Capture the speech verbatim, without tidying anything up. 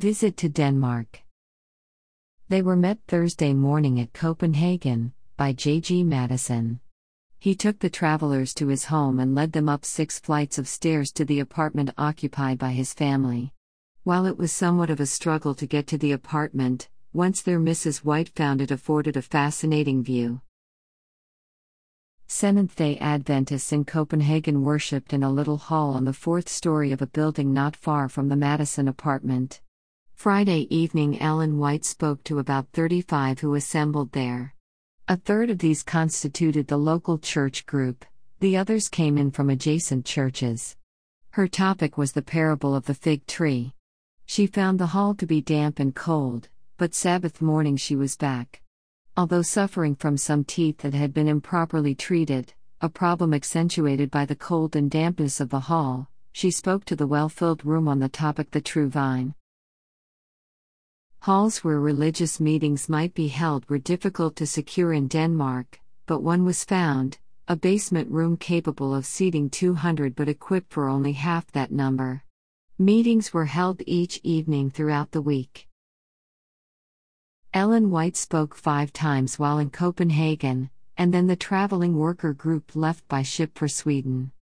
Visit to Denmark. They were met Thursday morning at Copenhagen, by J G Madison. He took the travelers to his home and led them up six flights of stairs to the apartment occupied by his family. While it was somewhat of a struggle to get to the apartment, once there Missus White found it afforded a fascinating view. Seventh-day Adventists in Copenhagen worshipped in a little hall on the fourth story of a building not far from the Madison apartment. Friday evening Ellen White spoke to about thirty-five who assembled there. A third of these constituted the local church group, the others came in from adjacent churches. Her topic was the parable of the fig tree. She found the hall to be damp and cold, but Sabbath morning she was back. Although suffering from some teeth that had been improperly treated, a problem accentuated by the cold and dampness of the hall, she spoke to the well-filled room on the topic The True Vine. Halls where religious meetings might be held were difficult to secure in Denmark, but one was found, a basement room capable of seating two hundred but equipped for only half that number. Meetings were held each evening throughout the week. Ellen White spoke five times while in Copenhagen, and then the traveling worker group left by ship for Sweden.